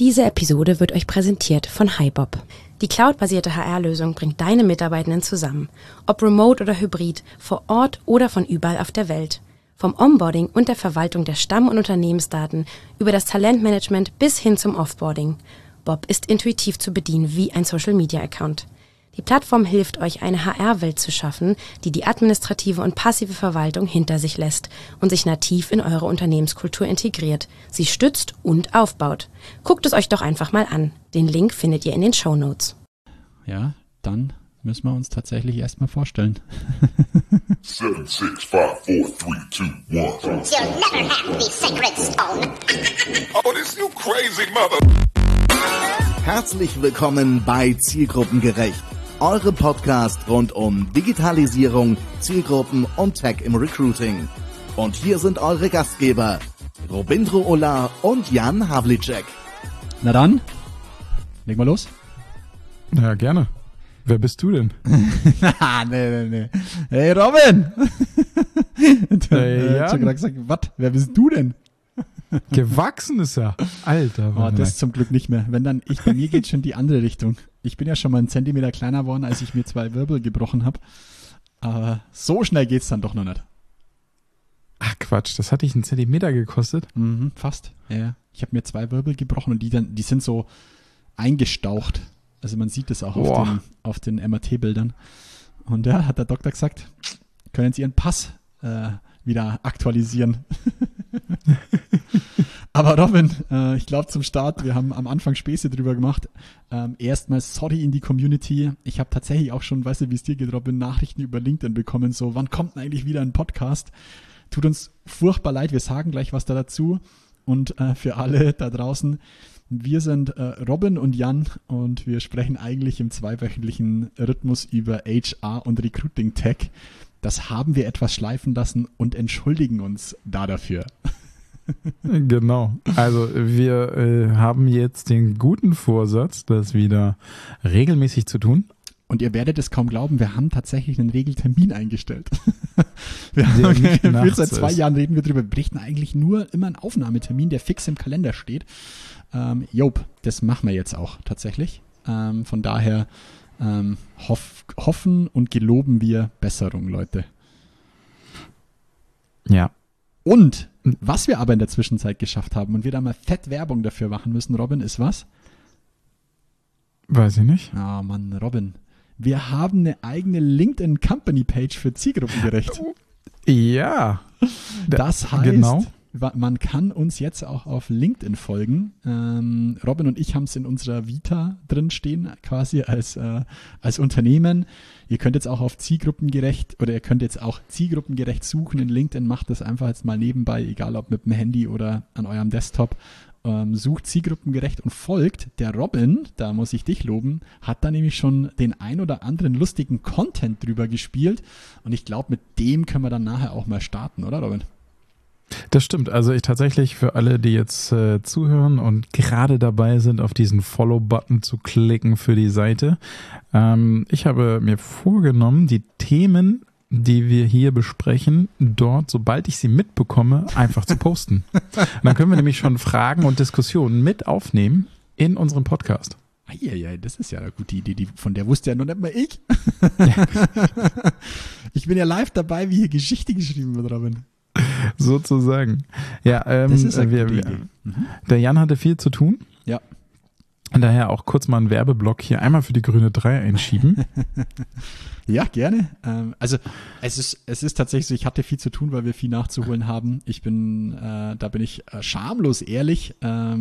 Diese Episode wird euch präsentiert von HiBob. Die cloudbasierte HR-Lösung bringt deine Mitarbeitenden zusammen. Ob remote oder hybrid, vor Ort oder von überall auf der Welt. Vom Onboarding und der Verwaltung der Stamm- und Unternehmensdaten über das Talentmanagement bis hin zum Offboarding. Bob ist intuitiv zu bedienen wie ein Social-Media-Account. Die Plattform hilft euch, eine HR-Welt zu schaffen, die die administrative und passive Verwaltung hinter sich lässt und sich nativ in eure Unternehmenskultur integriert, sie stützt und aufbaut. Guckt es euch doch einfach mal an. Den Link findet ihr in den Shownotes. Ja, dann müssen wir uns tatsächlich erstmal vorstellen. 7, 6, 5, 4, 3, 2, 1. You'll never have the sacred stone. Oh, this you crazy mother. Herzlich willkommen bei Zielgruppengerecht, eurem Podcast rund um Digitalisierung, Zielgruppen und Tech im Recruiting. Und hier sind eure Gastgeber, Robindro Ola und Jan Havlicek. Na dann, legen wir los. Ja, gerne. Wer bist du denn? nee. Hey Robin! Hey, Ich hab gerade gesagt, was? Wer bist du denn? Gewachsen ist er. Alter. Oh, das zum Glück nicht mehr. Wenn dann, bei mir geht schon die andere Richtung. Ich bin ja schon mal einen Zentimeter kleiner geworden, als ich mir 2 Wirbel gebrochen habe. Aber so schnell geht's dann doch noch nicht. Ach Quatsch, das hat dich 1 Zentimeter gekostet? Mhm, fast. Ja. Ich habe mir 2 Wirbel gebrochen und die sind so eingestaucht. Also man sieht das auch auf den MRT-Bildern. Und ja, hat der Doktor gesagt, können Sie Ihren Pass wieder aktualisieren. Aber Robin, ich glaube zum Start, wir haben am Anfang Späße drüber gemacht. Erstmal sorry in die Community. Ich habe tatsächlich auch schon, weißt du, wie es dir geht, Robin, Nachrichten über LinkedIn bekommen. So, wann kommt denn eigentlich wieder ein Podcast? Tut uns furchtbar leid, wir sagen gleich was da dazu. Und für alle da draußen, wir sind Robin und Jan und wir sprechen eigentlich im 2-wöchentlichen Rhythmus über HR und Recruiting Tech. Das haben wir etwas schleifen lassen und entschuldigen uns dafür. Genau. Also wir haben jetzt den guten Vorsatz, das wieder regelmäßig zu tun. Und ihr werdet es kaum glauben, wir haben tatsächlich einen Regeltermin eingestellt. Seit 2 Jahren reden wir drüber. Wir berichten eigentlich nur immer einen Aufnahmetermin, der fix im Kalender steht. Das machen wir jetzt auch tatsächlich. Von daher hoffen und geloben wir Besserung, Leute. Ja. Und was wir aber in der Zwischenzeit geschafft haben und wir da mal fett Werbung dafür machen müssen, Robin, ist was? Weiß ich nicht. Ah, Mann, Robin. Wir haben eine eigene LinkedIn-Company-Page für Zielgruppengerecht. Ja. Das heißt, genau. Man kann uns jetzt auch auf LinkedIn folgen. Robin und ich haben es in unserer Vita drin stehen, quasi als Unternehmen. Ihr könnt jetzt auch auf Zielgruppengerecht oder ihr könnt jetzt auch Zielgruppengerecht suchen in LinkedIn. Macht das einfach jetzt mal nebenbei, egal ob mit dem Handy oder an eurem Desktop. Sucht Zielgruppengerecht und folgt. Der Robin, da muss ich dich loben, hat da nämlich schon den ein oder anderen lustigen Content drüber gespielt. Und ich glaube, mit dem können wir dann nachher auch mal starten, oder Robin? Das stimmt. Also ich tatsächlich für alle, die jetzt zuhören und gerade dabei sind, auf diesen Follow-Button zu klicken für die Seite. Ich habe mir vorgenommen, die Themen, die wir hier besprechen, dort, sobald ich sie mitbekomme, einfach zu posten. Und dann können wir nämlich schon Fragen und Diskussionen mit aufnehmen in unserem Podcast. Ja, das ist ja eine gute Idee, von der wusste ja noch nicht mal ich. Ich bin ja live dabei, wie hier Geschichte geschrieben wird, Robin. Sozusagen. Ja, das ist eine gute Idee. Der Jan hatte viel zu tun. Ja. Und daher auch kurz mal einen Werbeblock hier einmal für die grüne 3 einschieben. Ja, gerne. Also es ist tatsächlich so, ich hatte viel zu tun, weil wir viel nachzuholen haben. Da bin ich schamlos ehrlich.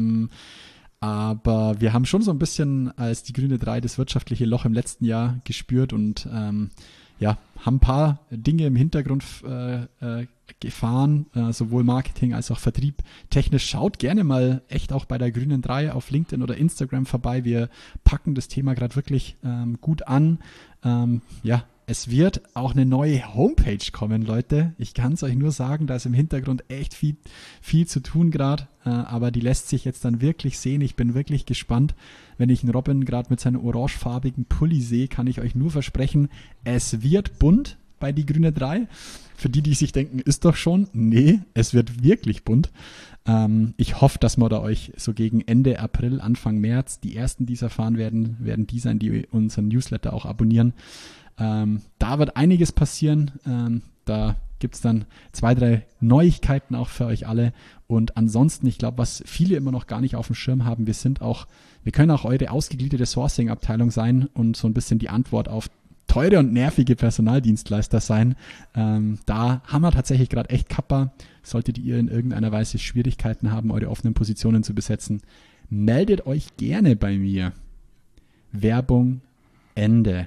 Aber wir haben schon so ein bisschen als die grüne 3 das wirtschaftliche Loch im letzten Jahr gespürt und haben ein paar Dinge im Hintergrund gefahren, sowohl Marketing als auch Vertrieb. Technisch schaut gerne mal echt auch bei der grünen 3 auf LinkedIn oder Instagram vorbei. Wir packen das Thema gerade wirklich gut an. Es wird auch eine neue Homepage kommen, Leute. Ich kann es euch nur sagen, da ist im Hintergrund echt viel zu tun gerade, aber die lässt sich jetzt dann wirklich sehen. Ich bin wirklich gespannt. Wenn ich einen Robin gerade mit seinem orangefarbigen Pulli sehe, kann ich euch nur versprechen, es wird bunt. bei Die Grüne 3. Für die sich denken, ist doch schon. Nee, es wird wirklich bunt. Ich hoffe, dass wir da euch so gegen Ende April, Anfang März die ersten, die es erfahren werden die sein, die unseren Newsletter auch abonnieren. Da wird einiges passieren. Da gibt es dann 2, 3 Neuigkeiten auch für euch alle. Und ansonsten, ich glaube, was viele immer noch gar nicht auf dem Schirm haben, wir können auch eure ausgegliederte Sourcing-Abteilung sein und so ein bisschen die Antwort auf teure und nervige Personaldienstleister sein. Da haben wir tatsächlich gerade echt Kappa. Solltet ihr in irgendeiner Weise Schwierigkeiten haben, eure offenen Positionen zu besetzen, meldet euch gerne bei mir. Werbung, Ende.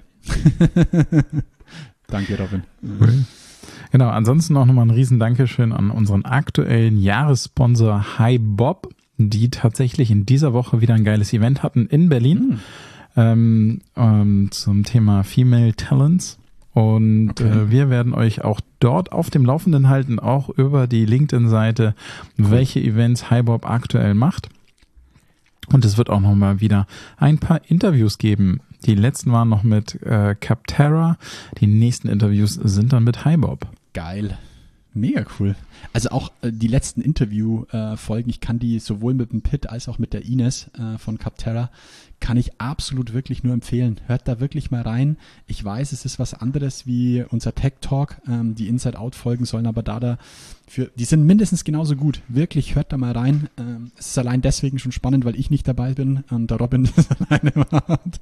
Danke, Robin. Genau, ansonsten auch nochmal ein riesen Dankeschön an unseren aktuellen Jahressponsor HiBob, die tatsächlich in dieser Woche wieder ein geiles Event hatten in Berlin zum Thema Female Talents. Und wir werden euch auch dort auf dem Laufenden halten, auch über die LinkedIn-Seite, welche Events HiBob aktuell macht. Und es wird auch nochmal wieder ein paar Interviews geben. Die letzten waren noch mit Capterra. Die nächsten Interviews sind dann mit HiBob. Geil. Mega cool. Also auch die letzten Interview-Folgen, ich kann die sowohl mit dem Pitt als auch mit der Ines von Capterra, kann ich absolut wirklich nur empfehlen. Hört da wirklich mal rein. Ich weiß, es ist was anderes wie unser Tech Talk. Die Inside-Out-Folgen sollen aber die sind mindestens genauso gut. Wirklich, hört da mal rein. Es ist allein deswegen schon spannend, weil ich nicht dabei bin und der Robin das alleine macht.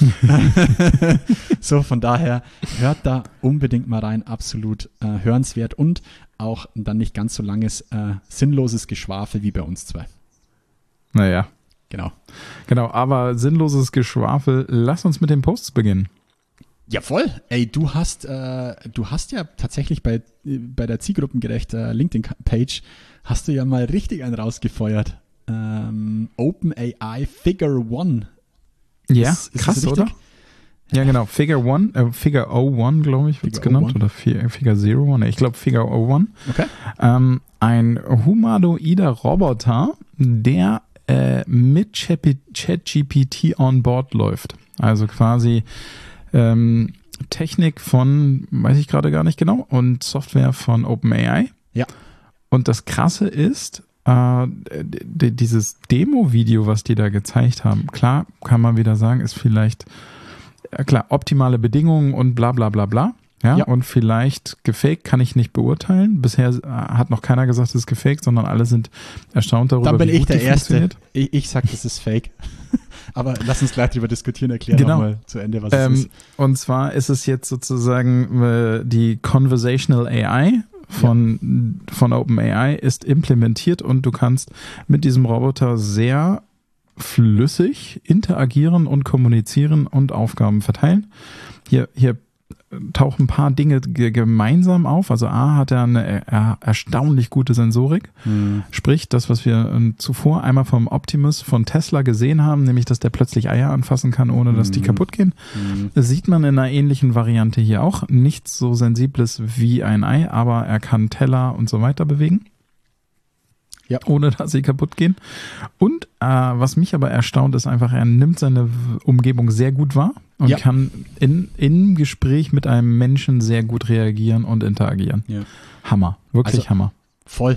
So, von daher, hört da unbedingt mal rein. Absolut hörenswert und auch dann nicht ganz so langes, sinnloses Geschwafel wie bei uns zwei. Naja. Genau, aber sinnloses Geschwafel. Lass uns mit den Posts beginnen. Ja, voll. Ey, du hast ja tatsächlich bei der zielgruppengerecht LinkedIn-Page hast du ja mal richtig einen rausgefeuert. OpenAI Figure 1. Ja, krass, oder? Ja, genau. Figure 01, glaube ich, wird es genannt. Oder Figure 01. Ich glaube Figure 01. Okay. Ein humanoider Roboter, der mit ChatGPT on board läuft. Also quasi Technik von, weiß ich gerade gar nicht genau, und Software von OpenAI. Ja. Und das Krasse ist, dieses Demo-Video, was die da gezeigt haben, klar, kann man wieder sagen, ist vielleicht, klar, optimale Bedingungen und bla bla bla bla. Ja, und vielleicht gefaked, kann ich nicht beurteilen. Bisher hat noch keiner gesagt, es ist gefaked, sondern alle sind erstaunt darüber, wie gut die funktioniert. Dann bin ich der Erste. Ich sag, das ist fake. Aber lass uns gleich darüber diskutieren, erklären nochmal zu Ende, was es ist. Und zwar ist es jetzt sozusagen die Conversational AI von OpenAI ist implementiert und du kannst mit diesem Roboter sehr flüssig interagieren und kommunizieren und Aufgaben verteilen. Hier tauchen ein paar Dinge gemeinsam auf. Also A hat er eine erstaunlich gute Sensorik. Sprich, das, was wir zuvor einmal vom Optimus von Tesla gesehen haben, nämlich, dass der plötzlich Eier anfassen kann, ohne dass die kaputt gehen. Das sieht man in einer ähnlichen Variante hier auch. Nichts so Sensibles wie ein Ei, aber er kann Teller und so weiter bewegen. Ja. Ohne dass sie kaputt gehen. Und was mich aber erstaunt, ist einfach, er nimmt seine Umgebung sehr gut wahr und kann im Gespräch mit einem Menschen sehr gut reagieren und interagieren. Ja. Hammer, wirklich also, Hammer. Voll.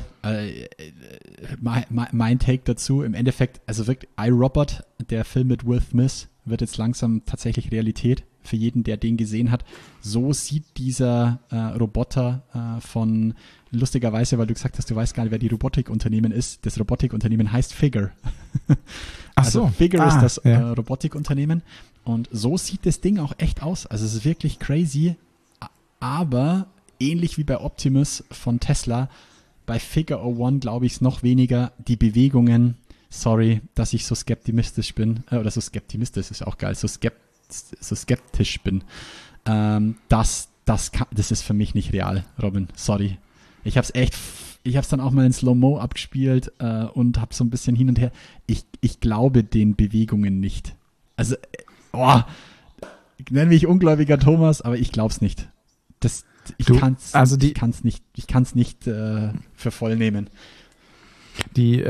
Mein Take dazu, im Endeffekt, also wirklich iRobot, der Film mit Will Smith, wird jetzt langsam tatsächlich Realität für jeden, der den gesehen hat. So sieht dieser Roboter von, lustigerweise, weil du gesagt hast, du weißt gar nicht, wer die Robotikunternehmen ist. Das Robotikunternehmen heißt Figure. Also Figure ist das Robotikunternehmen. Und so sieht das Ding auch echt aus. Also es ist wirklich crazy. Aber ähnlich wie bei Optimus von Tesla, bei Figure 01 glaube ich es noch weniger. Die Bewegungen, sorry, dass ich so skeptimistisch bin. Oder so skeptimistisch ist auch geil. So skeptisch bin. Das ist für mich nicht real, Robin. Sorry. Ich hab's dann auch mal in Slow-Mo abgespielt und hab so ein bisschen hin und her. Ich glaube den Bewegungen nicht. Also, ich nenne mich ungläubiger Thomas, aber ich glaub's nicht. Ich kann's nicht für voll nehmen.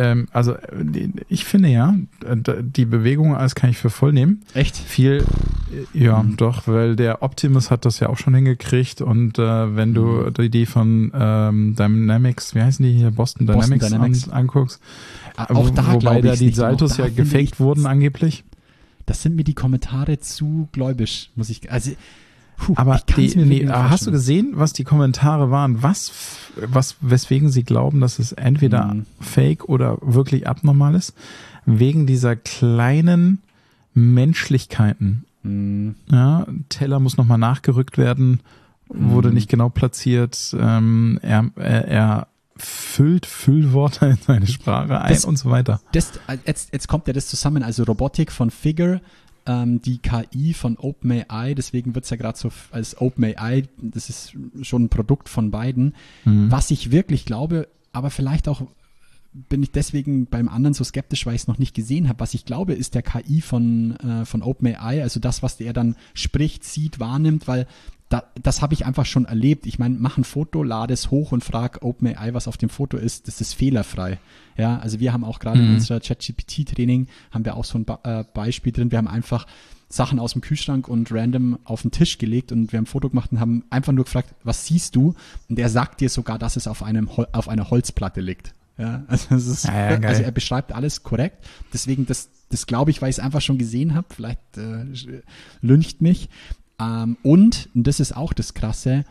Ich finde ja, die Bewegung alles kann ich für voll nehmen. Echt? Viel Ja, doch, weil der Optimus hat das ja auch schon hingekriegt und wenn du die von Dynamics, wie heißen die hier, Boston Dynamics anguckst, auch da wobei da die nicht. Saltos ja gefaked wurden angeblich. Das sind mir die Kommentare zu gläubisch, muss ich, also aber hast du gesehen, was die Kommentare waren? Weswegen sie glauben, dass es entweder fake oder wirklich abnormal ist? Wegen dieser kleinen Menschlichkeiten. Ja, Teller muss nochmal nachgerückt werden, wurde nicht genau platziert. Er füllt Füllwörter in seine Sprache ein und so weiter. Jetzt kommt ja das zusammen, also Robotik von Figure, die KI von OpenAI, deswegen wird es ja gerade so als OpenAI, das ist schon ein Produkt von beiden. Was ich wirklich glaube, aber vielleicht auch bin ich deswegen beim anderen so skeptisch, weil ich es noch nicht gesehen habe. Was ich glaube, ist der KI von OpenAI, also das, was der dann spricht, sieht, wahrnimmt, weil das habe ich einfach schon erlebt. Ich meine, mach ein Foto, lade es hoch und frag OpenAI, was auf dem Foto ist. Das ist fehlerfrei. Ja, also wir haben auch gerade in unserer ChatGPT-Training haben wir auch so ein Beispiel drin. Wir haben einfach Sachen aus dem Kühlschrank und random auf den Tisch gelegt und wir haben ein Foto gemacht und haben einfach nur gefragt, was siehst du? Und er sagt dir sogar, dass es auf einer Holzplatte liegt. Ja, also, also er beschreibt alles korrekt. Deswegen, das glaube ich, weil ich es einfach schon gesehen habe. Vielleicht lyncht mich. Und das ist auch das Krasse,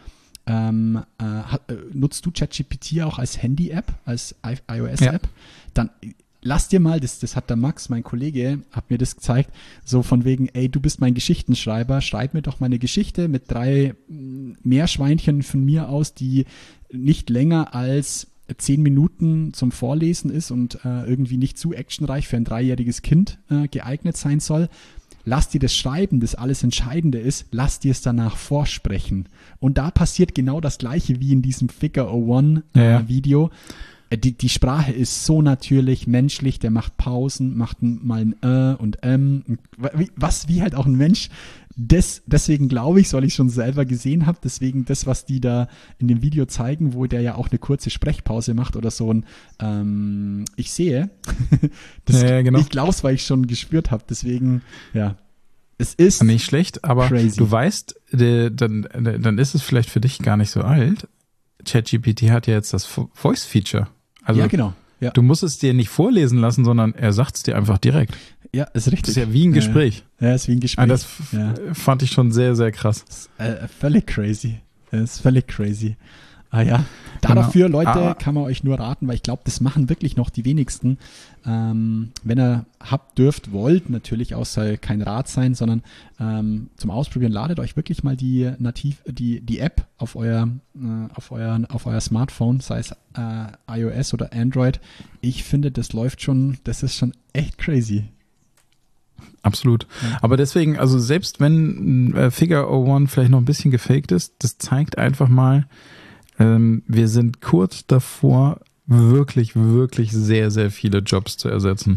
nutzt du ChatGPT auch als Handy-App, als iOS-App? Ja. Dann lass dir mal, das hat der Max, mein Kollege, hat mir das gezeigt, so von wegen, ey, du bist mein Geschichtenschreiber, schreib mir doch mal eine Geschichte mit 3 Meerschweinchen von mir aus, die nicht länger als 10 Minuten zum Vorlesen ist und irgendwie nicht zu actionreich für ein 3-jähriges Kind geeignet sein soll. Lass dir das Schreiben, das alles Entscheidende ist, lass dir es danach vorsprechen. Und da passiert genau das Gleiche wie in diesem Figure 01 Video. Die Sprache ist so natürlich, menschlich, der macht Pausen, macht mal ein und wie halt auch ein Mensch. Deswegen glaube ich, weil ich schon selber gesehen habe, deswegen das, was die da in dem Video zeigen, wo der ja auch eine kurze Sprechpause macht oder so ein ich sehe, genau. Ich glaube es, weil ich schon gespürt habe, deswegen, ja. Es ist nicht schlecht, aber crazy. Du weißt, dann ist es vielleicht für dich gar nicht so alt. ChatGPT hat ja jetzt das Voice-Feature. Also ja, genau. Ja. Du musst es dir nicht vorlesen lassen, sondern er sagt es dir einfach direkt. Ja, ist richtig. Das ist ja wie ein Gespräch. Ja, ist wie ein Gespräch. Das fand ich schon sehr, sehr krass. Völlig crazy. Das ist völlig crazy. Ja, dafür, Leute, kann man euch nur raten, weil ich glaube, das machen wirklich noch die wenigsten. Wenn ihr dürft, wollt, natürlich auch soll kein Rat sein, sondern zum Ausprobieren ladet euch wirklich mal die App auf euer Smartphone, sei es iOS oder Android. Ich finde, das ist schon echt crazy. Absolut. Ja. Aber deswegen, also selbst wenn Figure 01 vielleicht noch ein bisschen gefaked ist, das zeigt einfach mal, wir sind kurz davor, wirklich, wirklich sehr, sehr viele Jobs zu ersetzen.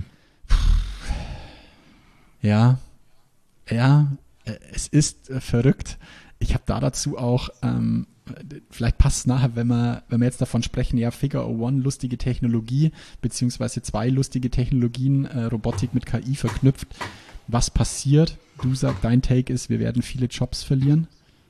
Ja, es ist verrückt. Ich habe dazu auch, vielleicht passt es nachher, wenn wir jetzt davon sprechen, ja, Figure 01, lustige Technologie, beziehungsweise 2 lustige Technologien, Robotik mit KI verknüpft. Was passiert? Du sagst, dein Take ist, wir werden viele Jobs verlieren?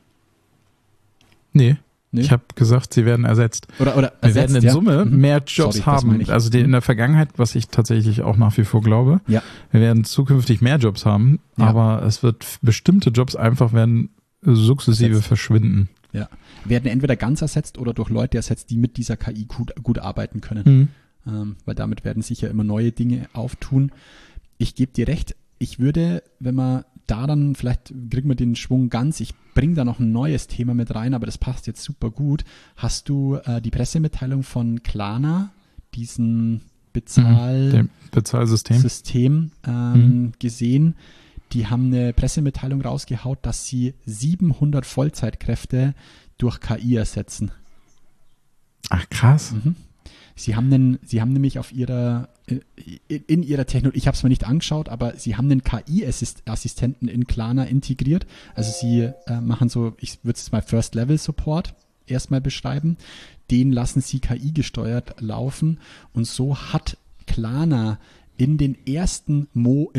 Nee. Ich habe gesagt, sie werden ersetzt. Oder wir werden in Summe mehr Jobs haben. Also in der Vergangenheit, was ich tatsächlich auch nach wie vor glaube, wir werden zukünftig mehr Jobs haben, aber es wird bestimmte Jobs einfach werden sukzessive verschwinden. Ja, werden entweder ganz ersetzt oder durch Leute ersetzt, die mit dieser KI gut arbeiten können. Weil damit werden sich ja immer neue Dinge auftun. Ich gebe dir recht, ich würde, wenn man da dann, vielleicht kriegen wir den Schwung ganz, ich bringe da noch ein neues Thema mit rein, aber das passt jetzt super gut. Hast du die Pressemitteilung von Klarna, diesen Bezahlsystem gesehen? Die haben eine Pressemitteilung rausgehaut, dass sie 700 Vollzeitkräfte durch KI ersetzen. Ach, krass. Sie haben nämlich in ihrer Technologie, ich habe es mir nicht angeschaut, aber sie haben einen KI-Assistenten in Klarna integriert. Also sie machen so, ich würde es mal First-Level-Support erstmal beschreiben. Den lassen sie KI-gesteuert laufen und so hat Klarna im ersten Monat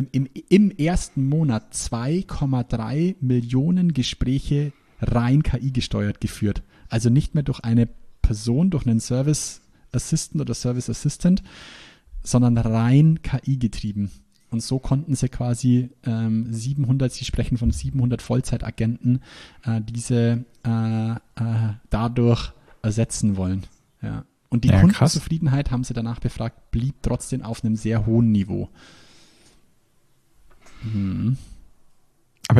2,3 Millionen Gespräche rein KI gesteuert geführt. Also nicht mehr durch eine Person, durch einen Service Assistant oder Service Assistant, sondern rein KI getrieben. Und so konnten sie quasi sie sprechen von 700 Vollzeitagenten, diese dadurch ersetzen wollen. Ja. Und die Kundenzufriedenheit, haben sie danach befragt, blieb trotzdem auf einem sehr hohen Niveau. Aber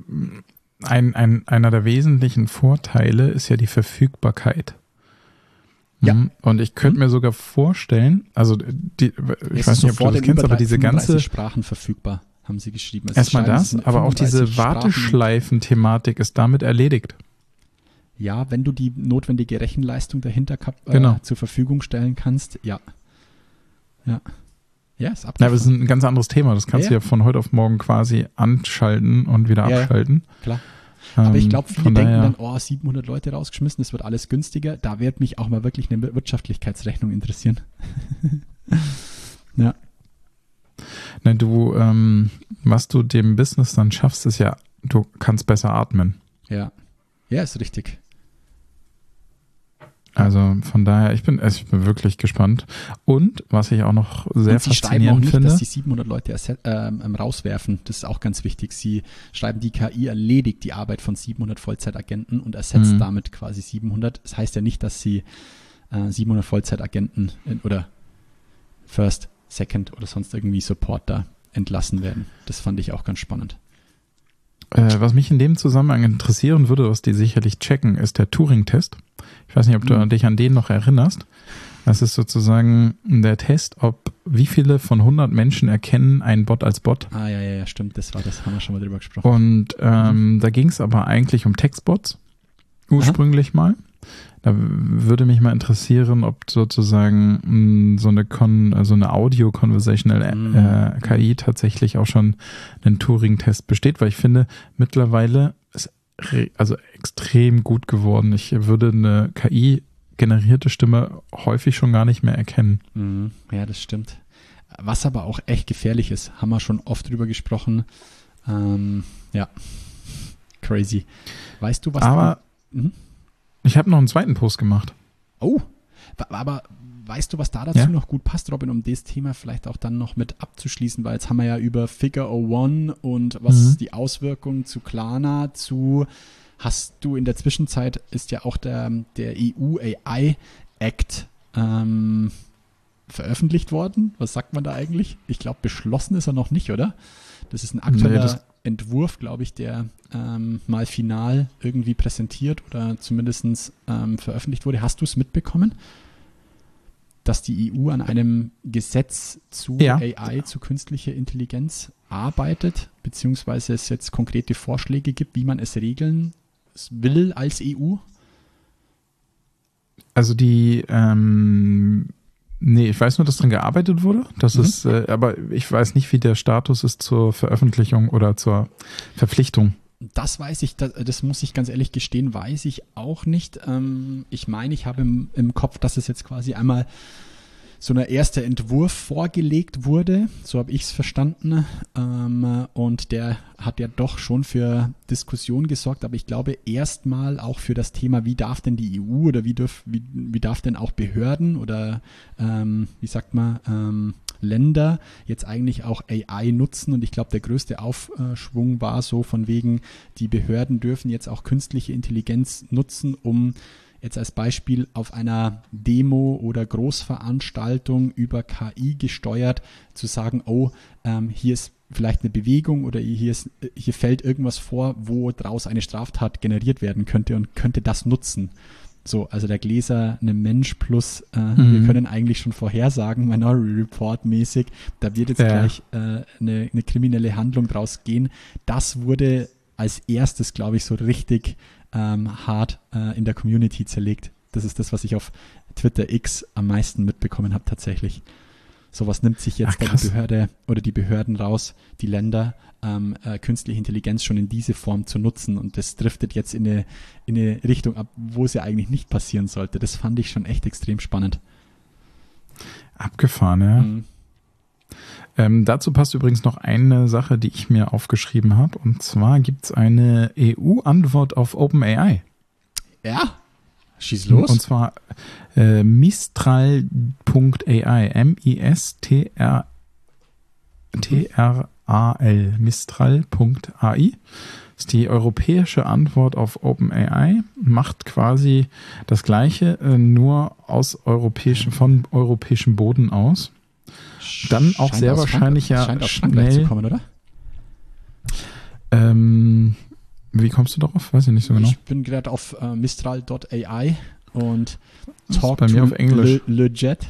einer der wesentlichen Vorteile ist ja die Verfügbarkeit. Ja. Und ich könnte mir sogar vorstellen, also ich weiß nicht, ob du das kennst, aber diese ganze Sprachen verfügbar, haben sie geschrieben. Also erstmal das, aber auch diese Warteschleifen-Thematik ist damit erledigt. Ja, wenn du die notwendige Rechenleistung dahinter zur Verfügung stellen kannst, ja. Ja, ist abgefahren. Aber es ist ein ganz anderes Thema. Das kannst du ja von heute auf morgen quasi anschalten und wieder abschalten. Klar. Aber ich glaube, viele denken dann, 700 Leute rausgeschmissen, das wird alles günstiger. Da wird mich auch mal wirklich eine Wirtschaftlichkeitsrechnung interessieren. Ja. Nein, was du dem Business dann schaffst, ist ja, du kannst besser atmen. Ja. Ja, ist richtig. Also von daher, ich bin wirklich gespannt. Und was ich auch noch sehr faszinierend finde. Sie schreiben auch nicht, dass die 700 Leute rauswerfen. Das ist auch ganz wichtig. Sie schreiben, die KI erledigt die Arbeit von 700 Vollzeitagenten und ersetzt damit quasi 700. Das heißt ja nicht, dass sie 700 Vollzeitagenten oder First, Second oder sonst irgendwie Support da entlassen werden. Das fand ich auch ganz spannend. Was mich in dem Zusammenhang interessieren würde, was die sicherlich checken, ist der Turing-Test. Ich weiß nicht, ob du dich an den noch erinnerst. Das ist sozusagen der Test, wie viele von 100 Menschen erkennen einen Bot als Bot. Ja, stimmt, das haben wir schon mal drüber gesprochen. Und da ging es aber eigentlich um Textbots, ursprünglich mal. Da würde mich mal interessieren, ob sozusagen so eine Audio-Conversational KI tatsächlich auch schon einen Turing-Test besteht, weil ich finde, mittlerweile ist extrem gut geworden. Ich würde eine KI-generierte Stimme häufig schon gar nicht mehr erkennen. Ja, das stimmt. Was aber auch echt gefährlich ist, haben wir schon oft drüber gesprochen. Ja, crazy. Weißt du, was... Aber ich habe noch einen zweiten Post gemacht. Oh, aber weißt du, was da dazu noch gut passt, Robin, um das Thema vielleicht auch dann noch mit abzuschließen, weil jetzt haben wir ja über Figure 01 und was ist die Auswirkung zu Klarna, hast du in der Zwischenzeit, ist ja auch der EU AI Act veröffentlicht worden. Was sagt man da eigentlich? Ich glaube, beschlossen ist er noch nicht, oder? Das ist ein aktueller Entwurf, glaube ich, der mal final irgendwie präsentiert oder zumindest veröffentlicht wurde. Hast du es mitbekommen, dass die EU an einem Gesetz zu AI, zu künstlicher Intelligenz arbeitet, beziehungsweise es jetzt konkrete Vorschläge gibt, wie man es regeln will als EU? Also nee, ich weiß nur, dass dran gearbeitet wurde. Das ist, aber ich weiß nicht, wie der Status ist zur Veröffentlichung oder zur Verpflichtung. Das weiß ich, das muss ich ganz ehrlich gestehen, weiß ich auch nicht. Ich meine, ich habe im Kopf, dass es jetzt quasi einmal so ein erster Entwurf vorgelegt wurde, so habe ich es verstanden, und der hat ja doch schon für Diskussion gesorgt, aber ich glaube erstmal auch für das Thema, wie darf denn die EU oder wie darf denn auch Behörden oder Länder jetzt eigentlich auch AI nutzen, und ich glaube, der größte Aufschwung war so von wegen, die Behörden dürfen jetzt auch künstliche Intelligenz nutzen, um jetzt als Beispiel auf einer Demo oder Großveranstaltung über KI gesteuert zu sagen, hier ist vielleicht eine Bewegung oder hier fällt irgendwas vor, wo daraus eine Straftat generiert werden könnte und könnte das nutzen. So, also der gläserne Mensch plus, wir können eigentlich schon vorhersagen, Minority Report mäßig, da wird jetzt gleich eine kriminelle Handlung draus gehen. Das wurde als erstes, glaube ich, so richtig hart in der Community zerlegt. Das ist das, was ich auf Twitter X am meisten mitbekommen habe tatsächlich. Sowas nimmt sich jetzt die Behörde oder die Behörden raus, die Länder, künstliche Intelligenz schon in diese Form zu nutzen, und das driftet jetzt in eine Richtung ab, wo es ja eigentlich nicht passieren sollte. Das fand ich schon echt extrem spannend. Abgefahren, ja. Dazu passt übrigens noch eine Sache, die ich mir aufgeschrieben habe. Und zwar gibt es eine EU-Antwort auf OpenAI. Ja, schieß los. Und zwar Mistral.ai. Mistral. Mistral.ai ist die europäische Antwort auf OpenAI. Macht quasi das Gleiche, nur von europäischem Boden aus. Dann auch Scheint sehr aus wahrscheinlich Scheint aus Frankreich zu kommen, oder? Wie kommst du darauf? Weiß ich nicht so genau. Ich bin gerade auf Mistral.ai und Das ist bei mir auf Englisch. Le Jet.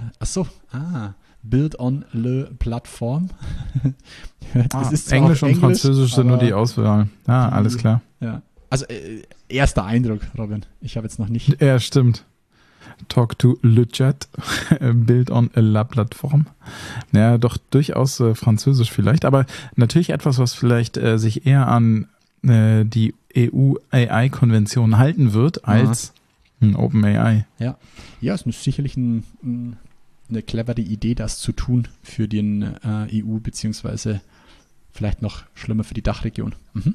Build on le Plattform. Es ist zwar Englisch auf und Französisch sind nur aber die Auswahl. Alles klar. Ja. Also erster Eindruck, Robin. Ich habe jetzt noch nicht. Ja, stimmt. Talk to Le Jet, Build on la Plattform. Ja, doch durchaus Französisch vielleicht, aber natürlich etwas, was vielleicht sich eher an die EU-AI-Konvention halten wird, als OpenAI. Ja, es ist sicherlich eine clevere Idee, das zu tun für den EU, beziehungsweise vielleicht noch schlimmer für die Dachregion.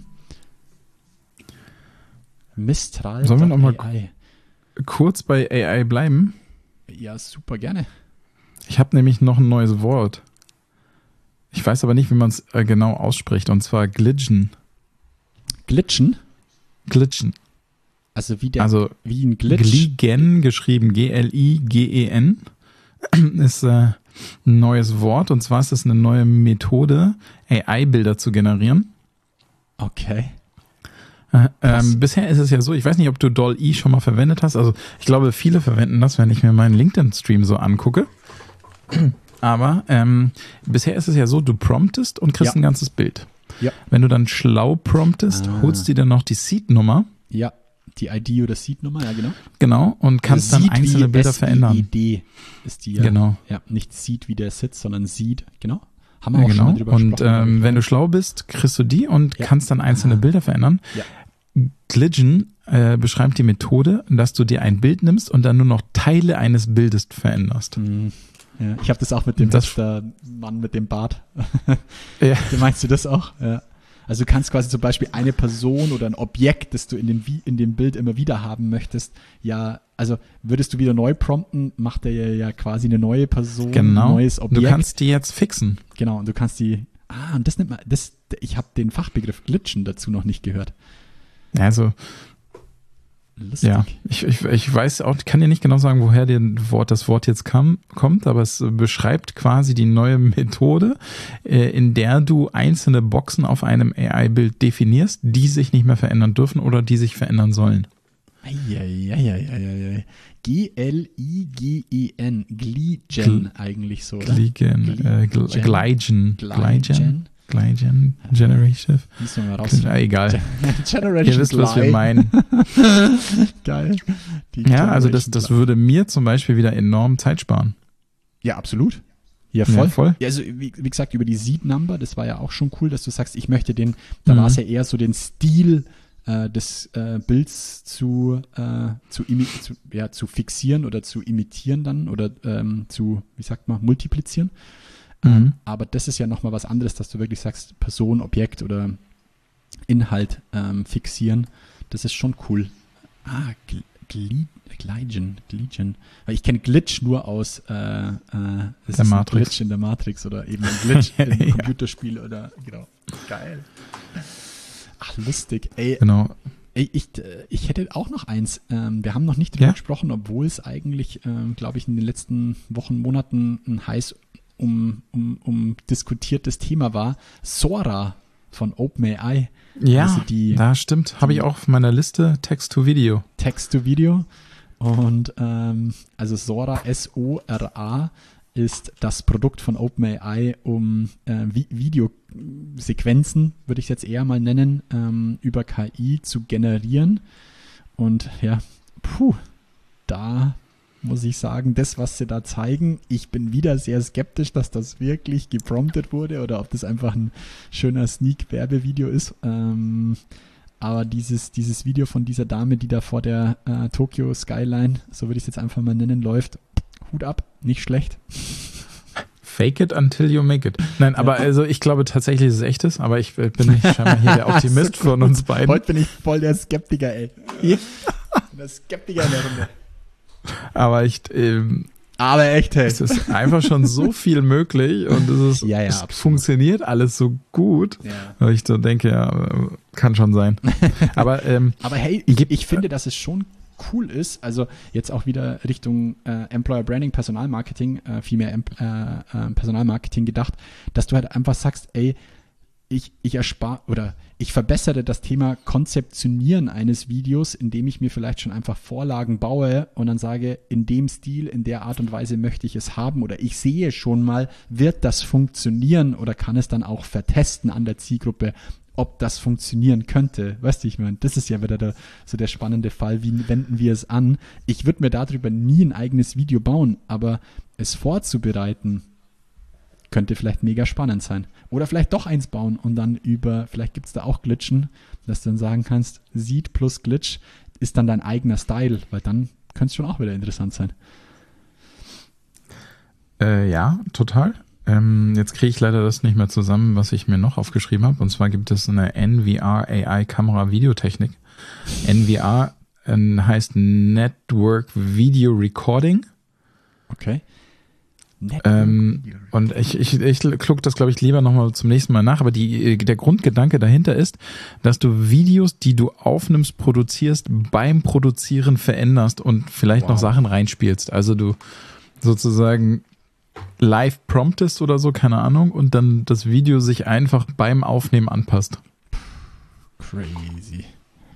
Mistral. Sollen wir noch mal AI. kurz bei AI bleiben? Ja, super gerne. Ich habe nämlich noch ein neues Wort. Ich weiß aber nicht, wie man es genau ausspricht, und zwar Glitchen. Glitchen? Glitchen. Also wie ein Glitch. Gligen, geschrieben G-L-I-G-E-N, ist ein neues Wort, und zwar ist es eine neue Methode, AI-Bilder zu generieren. Okay. Bisher ist es ja so, ich weiß nicht, ob du DALL-E schon mal verwendet hast, also ich glaube, viele verwenden das, wenn ich mir meinen LinkedIn-Stream so angucke. Aber bisher ist es ja so, du promptest und kriegst ein ganzes Bild. Ja. Wenn du dann schlau promptest, holst du dir noch die Seed-Nummer. Ja, die ID oder Seed-Nummer, ja genau. Genau, und kannst dann einzelne Bilder verändern. SEED ist die, genau. Ja, nicht Seed wie der Sitz, sondern Seed, genau. Haben wir auch schon mal drüber gesprochen. Und wenn du schlau bist, kriegst du die und kannst dann einzelne Bilder verändern. Ja. Glitchen beschreibt die Methode, dass du dir ein Bild nimmst und dann nur noch Teile eines Bildes veränderst. Ja, ich habe das auch mit dem Mann mit dem Bart. Ja. Meinst du das auch? Ja. Also du kannst quasi zum Beispiel eine Person oder ein Objekt, das du in dem Bild immer wieder haben möchtest, also würdest du wieder neu prompten, macht er ja quasi eine neue Person, ein neues Objekt. Du kannst die jetzt fixen. Genau, und du kannst die, und das nennt man, ich habe den Fachbegriff Glitchen dazu noch nicht gehört. Also, lustig. Ja, ich weiß auch, ich kann dir nicht genau sagen, woher das Wort jetzt kommt, aber es beschreibt quasi die neue Methode, in der du einzelne Boxen auf einem AI-Bild definierst, die sich nicht mehr verändern dürfen oder die sich verändern sollen. G-L-I-G-E-N, Gligen eigentlich so, oder? Gligen, Generative. Müssen wir mal raus. Egal. Generation Ihr wisst, was wir meinen. Geil. Ja, also das würde mir zum Beispiel wieder enorm Zeit sparen. Ja, absolut. Ja, voll. Ja, voll. Ja, also wie gesagt, über die Seed-Number, das war ja auch schon cool, dass du sagst, ich möchte da war es ja eher so den Stil des Bilds zu fixieren oder zu imitieren dann oder multiplizieren. Aber das ist ja nochmal was anderes, dass du wirklich sagst, Person, Objekt oder Inhalt fixieren. Das ist schon cool. Gligen. Weil ich kenne Glitch nur aus der Matrix. Glitch in der Matrix oder eben ein Glitch im Computerspiel oder genau. Geil. Ach, lustig. Ey, genau. Ey, ich hätte auch noch eins. Wir haben noch nicht drüber gesprochen, obwohl es eigentlich, glaube ich, in den letzten Wochen, Monaten ein heiß diskutiertes Thema war. Sora von OpenAI. Ja, also das stimmt. Habe ich auch auf meiner Liste Text-to-Video. Text-to-Video. Und also Sora, S-O-R-A, ist das Produkt von OpenAI, um Videosequenzen, würde ich es jetzt eher mal nennen, über KI zu generieren. Und ja, da muss ich sagen, das, was sie da zeigen, ich bin wieder sehr skeptisch, dass das wirklich gepromptet wurde oder ob das einfach ein schöner Sneak-Werbevideo ist. Aber dieses Video von dieser Dame, die da vor der Tokyo Skyline, so würde ich es jetzt einfach mal nennen, läuft, Hut ab, nicht schlecht. Fake it until you make it. Nein, aber also ich glaube tatsächlich, dass es echt ist, aber ich bin nicht scheinbar hier der Optimist von uns beiden. Heute bin ich voll der Skeptiker, ey. Ja. Der Skeptiker in der Runde. Aber aber echt, hey. Es ist einfach schon so viel möglich und es funktioniert alles so gut, weil ich so denke, ja, kann schon sein. Aber hey, ich finde, dass es schon cool ist, also jetzt auch wieder Richtung Employer Branding, Personalmarketing, vielmehr Personalmarketing gedacht, dass du halt einfach sagst, ey, ich verbessere das Thema Konzeptionieren eines Videos, indem ich mir vielleicht schon einfach Vorlagen baue und dann sage, in dem Stil, in der Art und Weise möchte ich es haben oder ich sehe schon mal, wird das funktionieren oder kann es dann auch vertesten an der Zielgruppe, ob das funktionieren könnte. Weißt du, ich meine, das ist ja wieder der spannende Fall, wie wenden wir es an? Ich würde mir darüber nie ein eigenes Video bauen, aber es vorzubereiten könnte vielleicht mega spannend sein. Oder vielleicht doch eins bauen und dann vielleicht gibt es da auch Glitchen, dass du dann sagen kannst, Seed plus Glitch ist dann dein eigener Style, weil dann könnte es schon auch wieder interessant sein. Ja, total. Jetzt kriege ich leider das nicht mehr zusammen, was ich mir noch aufgeschrieben habe. Und zwar gibt es eine NVR AI Kamera Videotechnik. NVR heißt Network Video Recording. Okay. Und ich kluck das, glaube ich, lieber nochmal zum nächsten Mal nach, aber der Grundgedanke dahinter ist, dass du Videos, die du aufnimmst, produzierst, beim Produzieren veränderst und vielleicht noch Sachen reinspielst. Also du sozusagen live promptest oder so, keine Ahnung, und dann das Video sich einfach beim Aufnehmen anpasst. Crazy.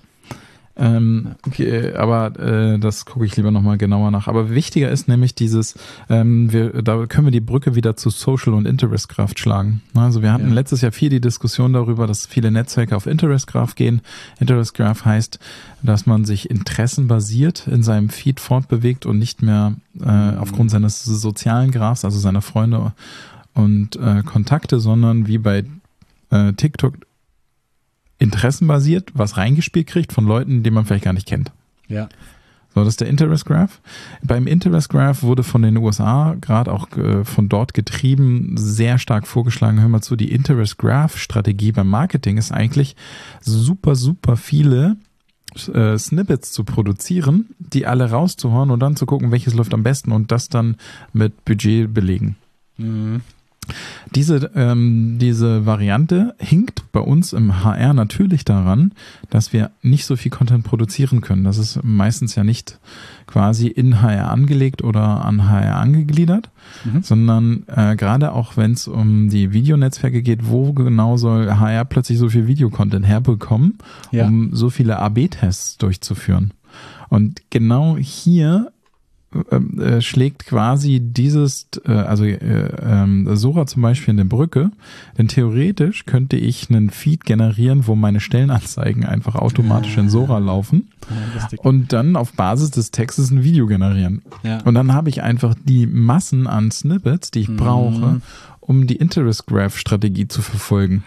Okay, aber das gucke ich lieber nochmal genauer nach. Aber wichtiger ist nämlich dieses, da können wir die Brücke wieder zu Social und Interest Graph schlagen. Also wir hatten letztes Jahr viel die Diskussion darüber, dass viele Netzwerke auf Interest Graph gehen. Interest Graph heißt, dass man sich interessenbasiert in seinem Feed fortbewegt und nicht mehr aufgrund seines sozialen Graphs, also seiner Freunde und Kontakte, sondern wie bei TikTok interessenbasiert was reingespielt kriegt von Leuten, die man vielleicht gar nicht kennt. Ja. So, das ist der Interest Graph. Beim Interest Graph wurde von den USA, gerade auch von dort getrieben, sehr stark vorgeschlagen, hör mal zu, die Interest Graph Strategie beim Marketing ist eigentlich super, super viele Snippets zu produzieren, die alle rauszuhauen und dann zu gucken, welches läuft am besten und das dann mit Budget belegen. Mhm. Diese Variante hinkt bei uns im HR natürlich daran, dass wir nicht so viel Content produzieren können. Das ist meistens ja nicht quasi in HR angelegt oder an HR angegliedert, sondern gerade auch wenn es um die Videonetzwerke geht, wo genau soll HR plötzlich so viel Videocontent herbekommen, um so viele AB-Tests durchzuführen. Und genau hier schlägt quasi dieses, Sora zum Beispiel in der Brücke, denn theoretisch könnte ich einen Feed generieren, wo meine Stellenanzeigen einfach automatisch in Sora laufen und dann auf Basis des Textes ein Video generieren. Ja. Und dann habe ich einfach die Massen an Snippets, die ich brauche, um die Interest Graph Strategie zu verfolgen.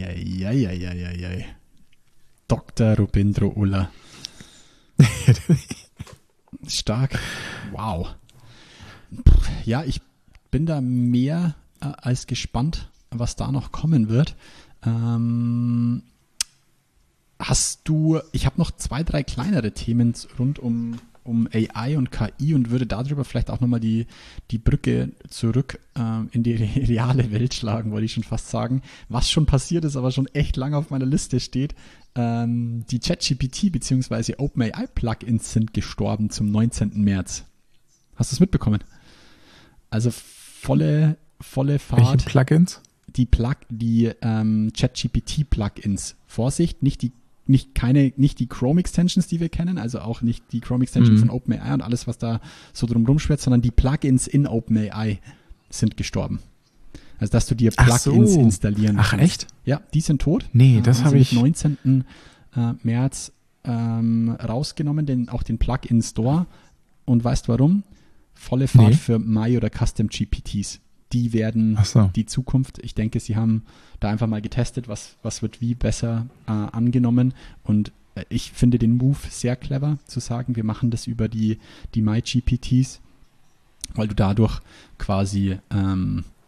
Dr. Robindro Ulla. Stark. Wow. Ja, ich bin da mehr als gespannt, was da noch kommen wird. Ich habe noch 2, 3 kleinere Themen rund um AI und KI und würde darüber vielleicht auch nochmal die Brücke zurück in die reale Welt schlagen, wollte ich schon fast sagen. Was schon passiert ist, aber schon echt lange auf meiner Liste steht. Die ChatGPT bzw. OpenAI Plugins sind gestorben zum 19. März. Hast du es mitbekommen? Also volle Fahrt. Welche Plugins? Die ChatGPT Plugins. Vorsicht, nicht die Chrome Extensions, die wir kennen, also auch nicht die Chrome Extension von OpenAI und alles, was da so drum schwirrt, sondern die Plugins in OpenAI sind gestorben. Also, dass du dir Plugins installieren kannst. Ach, echt? Ja, die sind tot. Nee, das habe ich. Am 19. März rausgenommen, auch den Plugin Store. Und weißt warum? Volle Fahrt für Mai oder Custom GPTs. Die werden die Zukunft. Ich denke, sie haben da einfach mal getestet, was wird wie besser angenommen. Und ich finde den Move sehr clever, zu sagen, wir machen das über die Mai GPTs, weil du dadurch quasi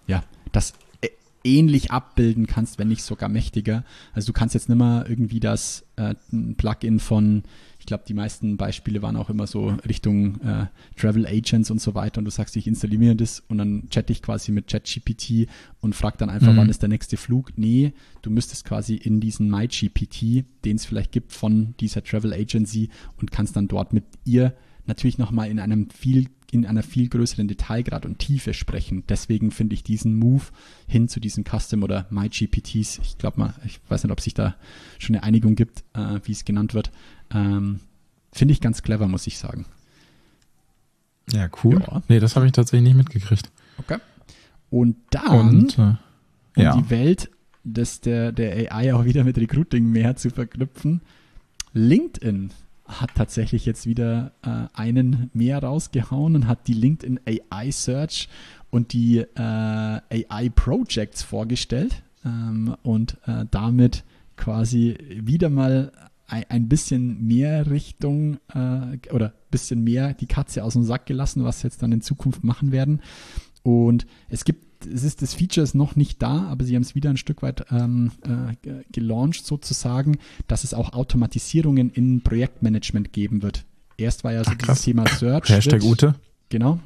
das ähnlich abbilden kannst, wenn nicht sogar mächtiger. Also du kannst jetzt nicht mehr irgendwie das Plugin von, ich glaube, die meisten Beispiele waren auch immer so Richtung Travel Agents und so weiter und du sagst, ich installiere mir das und dann chatte ich quasi mit ChatGPT und frag dann einfach, wann ist der nächste Flug. Nee, du müsstest quasi in diesen MyGPT, den es vielleicht gibt von dieser Travel Agency und kannst dann dort mit ihr natürlich nochmal in einer viel größeren Detailgrad und Tiefe sprechen. Deswegen finde ich diesen Move hin zu diesen Custom oder MyGPTs, ich glaube mal, ich weiß nicht, ob es sich da schon eine Einigung gibt, wie es genannt wird, finde ich ganz clever, muss ich sagen. Ja, cool. Ja. Nee, das habe ich tatsächlich nicht mitgekriegt. Okay. Und dann ja. die Welt der AI auch wieder mit Recruiting mehr zu verknüpfen. LinkedIn hat tatsächlich jetzt wieder einen mehr rausgehauen und hat die LinkedIn AI Search und die AI Projects vorgestellt und damit quasi wieder mal ein bisschen mehr Richtung oder ein bisschen mehr die Katze aus dem Sack gelassen, was sie jetzt dann in Zukunft machen werden. Und das Feature ist noch nicht da, aber sie haben es wieder ein Stück weit gelauncht sozusagen, dass es auch Automatisierungen in Projektmanagement geben wird. Erst war ja so dieses Thema Search. Hashtag Ute. Genau.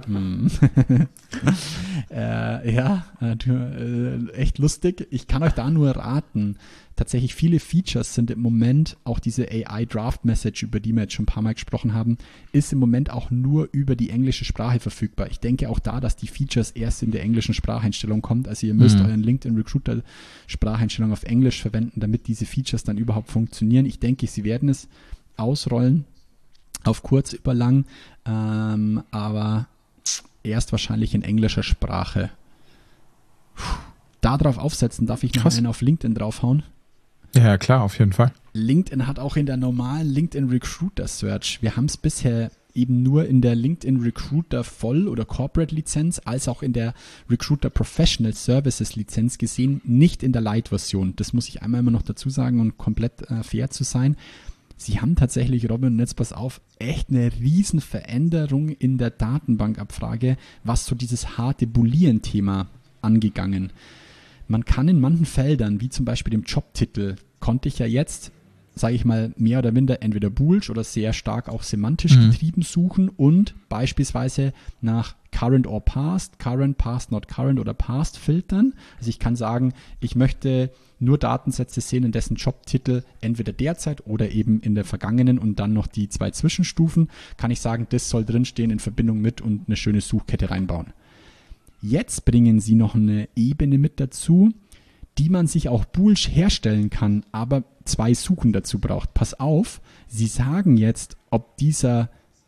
Echt lustig. Ich kann euch da nur raten. Tatsächlich viele Features sind im Moment, auch diese AI Draft Message, über die wir jetzt schon ein paar Mal gesprochen haben, ist im Moment auch nur über die englische Sprache verfügbar. Ich denke auch da, dass die Features erst in der englischen Spracheinstellung kommt. Also ihr müsst euren LinkedIn Recruiter Spracheinstellung auf Englisch verwenden, damit diese Features dann überhaupt funktionieren. Ich denke, sie werden es ausrollen, auf kurz über lang, aber erst wahrscheinlich in englischer Sprache. Da drauf aufsetzen, darf ich noch einen auf LinkedIn draufhauen? Ja, klar, auf jeden Fall. LinkedIn hat auch in der normalen LinkedIn Recruiter Search, wir haben es bisher eben nur in der LinkedIn Recruiter Voll- oder Corporate Lizenz, als auch in der Recruiter Professional Services Lizenz gesehen, nicht in der Lite-Version. Das muss ich einmal immer noch dazu sagen und komplett fair zu sein. Sie haben tatsächlich, Robin, und jetzt pass auf, echt eine riesen Veränderung in der Datenbankabfrage, was so dieses harte Boolean-Thema angegangen. Man kann in manchen Feldern, wie zum Beispiel dem Jobtitel, konnte ich ja jetzt, sage ich mal, mehr oder minder entweder boolsch oder sehr stark auch semantisch getrieben suchen und beispielsweise nach current or past, current, past, not current oder past filtern. Also ich kann sagen, ich möchte nur Datensätze sehen, in dessen Jobtitel entweder derzeit oder eben in der vergangenen und dann noch die 2 Zwischenstufen, kann ich sagen, das soll drinstehen in Verbindung mit und eine schöne Suchkette reinbauen. Jetzt bringen sie noch eine Ebene mit dazu, die man sich auch boolsch herstellen kann, aber 2 Suchen dazu braucht. Pass auf, sie sagen jetzt, ob dieses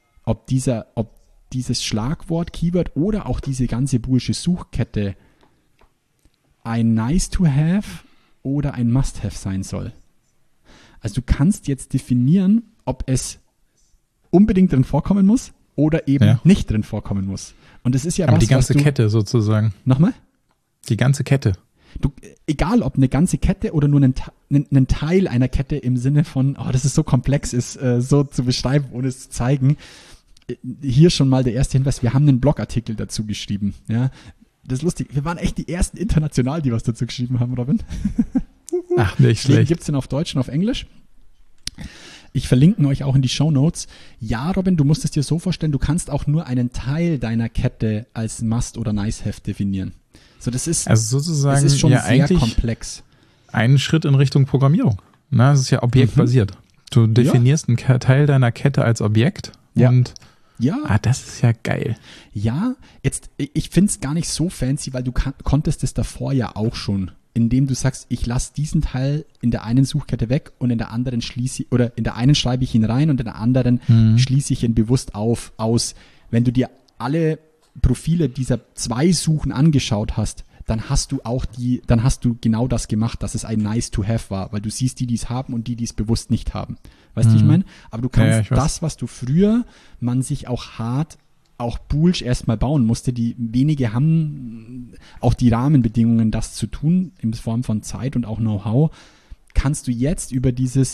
Schlagwort, Keyword oder auch diese ganze boolsche Suchkette ein Nice-to-have oder ein Must-have sein soll. Also du kannst jetzt definieren, ob es unbedingt drin vorkommen muss oder eben nicht drin vorkommen muss. Und das ist ja aber die ganze Kette sozusagen. Nochmal? Die ganze Kette. Egal, ob eine ganze Kette oder nur einen Teil einer Kette im Sinne von, das ist so komplex, ist so zu beschreiben, ohne es zu zeigen. Hier schon mal der erste Hinweis, wir haben einen Blogartikel dazu geschrieben. Ja? Das ist lustig, wir waren echt die ersten international, die was dazu geschrieben haben, Robin. Ach, nicht schlecht. Gibt es den auf Deutsch und auf Englisch? Ich verlinke euch auch in die Shownotes. Ja, Robin, du musst es dir so vorstellen, du kannst auch nur einen Teil deiner Kette als Must- oder Nice-Have definieren. So, das ist, also sozusagen das ist schon ja sehr komplex. Ein Schritt in Richtung Programmierung. Na, das ist ja objektbasiert. Du definierst einen Teil deiner Kette als Objekt und das ist ja geil. Ja, jetzt, ich finde es gar nicht so fancy, weil du konntest es davor ja auch schon, indem du sagst, ich lasse diesen Teil in der einen Suchkette weg und in der anderen in der einen schreibe ich ihn rein und in der anderen schließe ich ihn bewusst aus. Wenn du dir alle Profile dieser 2 Suchen angeschaut hast, dann hast du genau das gemacht, dass es ein nice to have war, weil du siehst die es haben und die es bewusst nicht haben. Weißt du, wie ich meine? Aber du kannst das, was du früher man sich auch hart auch boolsch erstmal bauen musste, die wenige haben auch die Rahmenbedingungen, das zu tun, in Form von Zeit und auch Know-how, kannst du jetzt über dieses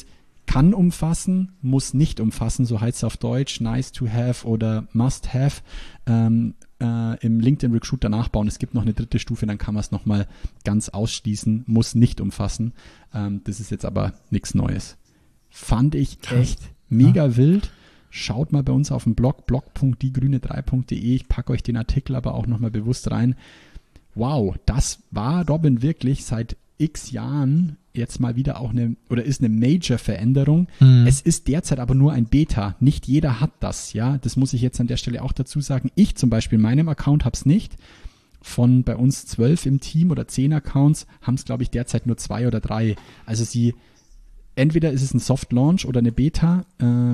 kann umfassen, muss nicht umfassen, so heißt es auf Deutsch, nice to have oder must have, im LinkedIn Recruiter nachbauen. Es gibt noch eine dritte Stufe, dann kann man es nochmal ganz ausschließen, muss nicht umfassen. Das ist jetzt aber nichts Neues. Fand ich echt mega wild. Schaut mal bei uns auf dem Blog, blog.diegrüne3.de. Ich packe euch den Artikel aber auch nochmal bewusst rein. Wow, das war, Robin, wirklich seit x Jahren jetzt mal wieder auch ist eine Major-Veränderung. Es ist derzeit aber nur ein Beta. Nicht jeder hat das, ja. Das muss ich jetzt an der Stelle auch dazu sagen. Ich zum Beispiel in meinem Account habe es nicht. Von bei uns 12 im Team oder 10 Accounts haben es, glaube ich, derzeit nur 2 oder 3. Also entweder ist es ein Soft-Launch oder eine Beta.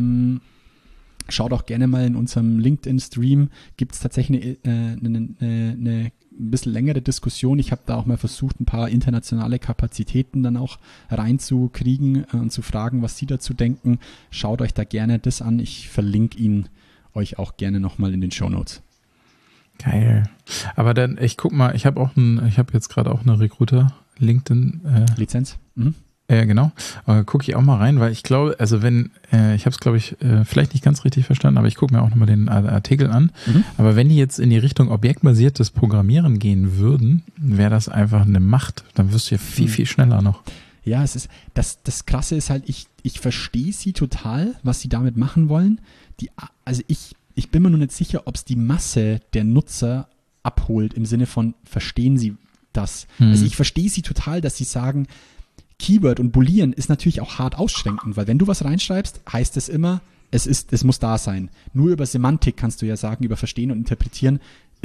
Schaut auch gerne mal in unserem LinkedIn-Stream. Gibt es tatsächlich eine ein bisschen längere Diskussion. Ich habe da auch mal versucht, ein paar internationale Kapazitäten dann auch reinzukriegen und zu fragen, was sie dazu denken. Schaut euch da gerne das an. Ich verlinke ihn euch auch gerne nochmal in den Shownotes. Geil. Aber dann, ich guck mal, ich habe jetzt gerade auch eine Recruiter-LinkedIn-Lizenz. Genau. Gucke ich auch mal rein, weil ich glaube, also ich habe es, glaube ich, vielleicht nicht ganz richtig verstanden, aber ich gucke mir auch nochmal den Artikel an. Aber wenn die jetzt in die Richtung objektbasiertes Programmieren gehen würden, wäre das einfach eine Macht. Dann wirst du ja viel, viel schneller noch. Ja, es ist, das Krasse ist halt, ich verstehe sie total, was sie damit machen wollen. Ich bin mir nur nicht sicher, ob es die Masse der Nutzer abholt, im Sinne von, verstehen sie das? Also ich verstehe sie total, dass sie sagen, Keyword und Boolean ist natürlich auch hart ausschränkend, weil wenn du was reinschreibst, heißt es immer, es muss da sein. Nur über Semantik kannst du ja sagen, über Verstehen und Interpretieren,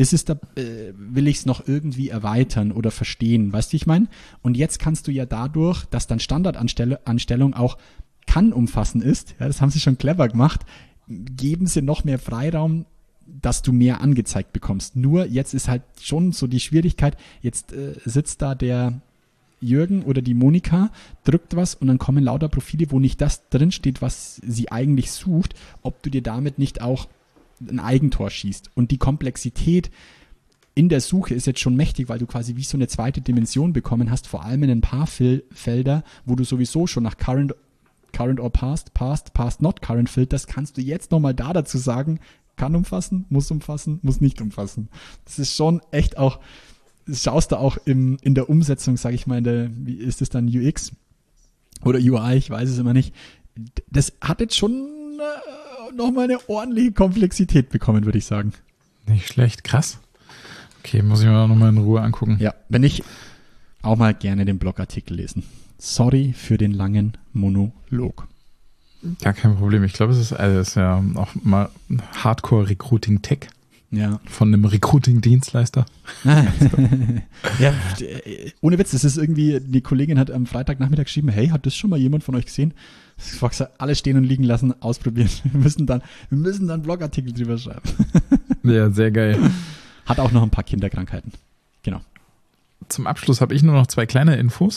will ich es noch irgendwie erweitern oder verstehen, weißt du, wie ich meine? Und jetzt kannst du ja dadurch, dass dann Standardanstellung auch kann umfassen ist, ja, das haben sie schon clever gemacht, geben sie noch mehr Freiraum, dass du mehr angezeigt bekommst. Nur jetzt ist halt schon so die Schwierigkeit, jetzt sitzt da der Jürgen oder die Monika, drückt was und dann kommen lauter Profile, wo nicht das drinsteht, was sie eigentlich sucht, ob du dir damit nicht auch ein Eigentor schießt. Und die Komplexität in der Suche ist jetzt schon mächtig, weil du quasi wie so eine zweite Dimension bekommen hast, vor allem in ein paar Felder, wo du sowieso schon nach Current or Past, Not Current filterst, kannst du jetzt nochmal dazu sagen, kann umfassen, muss nicht umfassen. Das ist schon echt auch, das schaust du auch in der Umsetzung, sage ich mal, wie ist das dann, UX oder UI, ich weiß es immer nicht. Das hat jetzt schon nochmal eine ordentliche Komplexität bekommen, würde ich sagen. Nicht schlecht, krass. Okay, muss ich mir nochmal in Ruhe angucken. Ja, wenn ich auch mal gerne den Blogartikel lesen. Sorry für den langen Monolog. Gar kein Problem. Ich glaube, es ist ja auch mal Hardcore-Recruiting-Tech. Ja. Von einem Recruiting-Dienstleister. Ja, ohne Witz, das ist irgendwie, die Kollegin hat am Freitagnachmittag geschrieben, hey, hat das schon mal jemand von euch gesehen? Ich habe gesagt, alles stehen und liegen lassen, ausprobieren. Wir müssen dann Blogartikel drüber schreiben. Ja, sehr geil. Hat auch noch ein paar Kinderkrankheiten. Genau. Zum Abschluss habe ich nur noch 2 kleine Infos.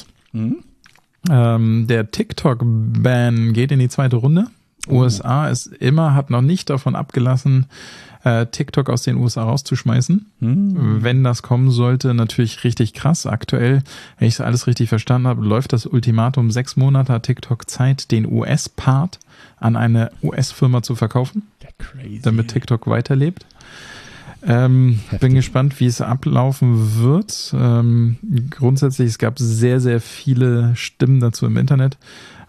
Der TikTok-Ban geht in die 2. Runde. USA hat noch nicht davon abgelassen, TikTok aus den USA rauszuschmeißen. Wenn das kommen sollte, natürlich richtig krass. Aktuell, wenn ich es alles richtig verstanden habe, läuft das Ultimatum 6 Monate, hat TikTok Zeit, den US-Part an eine US-Firma zu verkaufen, damit TikTok weiterlebt. Bin gespannt, wie es ablaufen wird. Grundsätzlich, es gab sehr, sehr viele Stimmen dazu im Internet.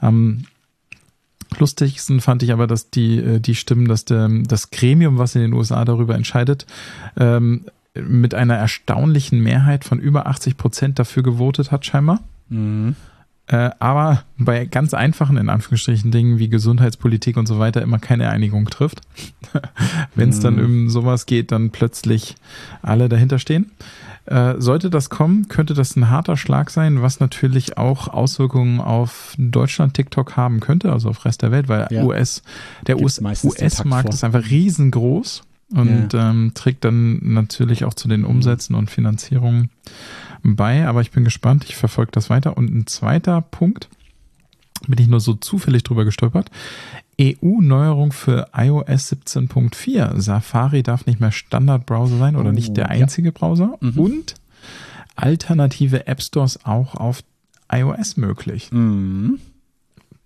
Lustigsten fand ich aber, dass die Stimmen, dass das Gremium, was in den USA darüber entscheidet, mit einer erstaunlichen Mehrheit von über 80% dafür gewotet hat, scheinbar. Aber bei ganz einfachen, in Anführungsstrichen, Dingen wie Gesundheitspolitik und so weiter immer keine Einigung trifft. Wenn es dann um sowas geht, dann plötzlich alle dahinter stehen. Sollte das kommen, könnte das ein harter Schlag sein, was natürlich auch Auswirkungen auf Deutschland, TikTok haben könnte, also auf Rest der Welt, weil der US-Markt ist einfach riesengroß und trägt dann natürlich auch zu den Umsätzen und Finanzierungen bei, aber ich bin gespannt, ich verfolge das weiter. Und ein zweiter Punkt, bin ich nur so zufällig drüber gestolpert, EU-Neuerung für iOS 17.4. Safari darf nicht mehr Standardbrowser sein oder nicht der einzige Browser und alternative App Stores auch auf iOS möglich.